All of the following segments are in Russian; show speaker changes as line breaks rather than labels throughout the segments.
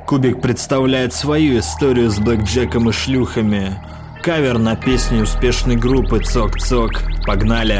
Кубик представляет свою историю с блэкджеком и шлюхами. Кавер на песню успешной группы «Цок-цок». Погнали!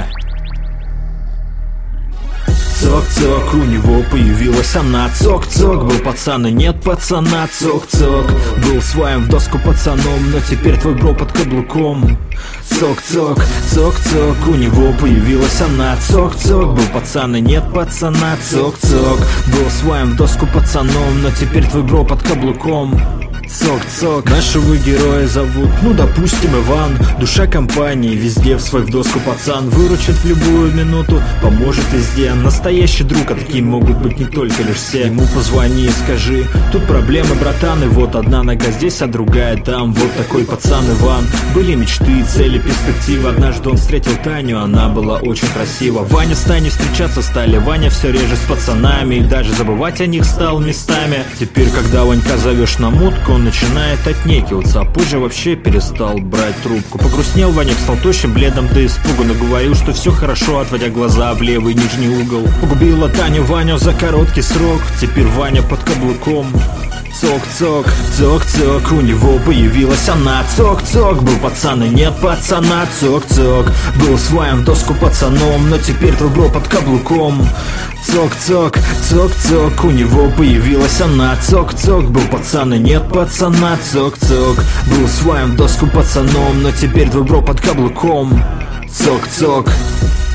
Цок-цок, у него появилась она. Цок-цок, был пацан и нет пацана. Цок-цок, был своим в доску пацаном, но теперь твой бро под каблуком. Цок-цок, цок-цок, у него появилась она. Цок-цок, был пацан и нет пацана. Цок-цок, был своим в доску пацаном, но теперь твой бро под каблуком. Цок-цок, нашего героя зовут, ну допустим, Иван. Душа компании, везде в свой в доску пацан. Выручит в любую минуту, поможет везде. Настоящий друг, а такие могут быть не только лишь все. Ему позвони и скажи: тут проблемы, братан. И вот одна нога здесь, а другая там. Вот такой пацан Иван. Были мечты, цели, перспективы. Однажды он встретил Таню, она была очень красива. Ваня с Таней встречаться стали. Ваня все реже с пацанами, и даже забывать о них стал местами. Теперь, когда Ванька зовешь на мутку, он начинает отнекиваться, а позже вообще перестал брать трубку. Погрустнел Ваня, стал тощим, бледным до испуга, но говорил, что все хорошо, отводя глаза в левый нижний угол. Погубила Таню Ваню за короткий срок, теперь Ваня под каблуком. Цок-цок, цок-цок, у него появилась она. Цок-цок, был пацан и нет пацана. Цок-цок, был своим в доску пацаном, но теперь твой бро под каблуком. Цок-цок, цок-цок, у него появилась она. Цок-цок, был пацан и нет пацана. Цок-цок, был своим в доску пацаном, но теперь твой бро под каблуком. Цок-цок.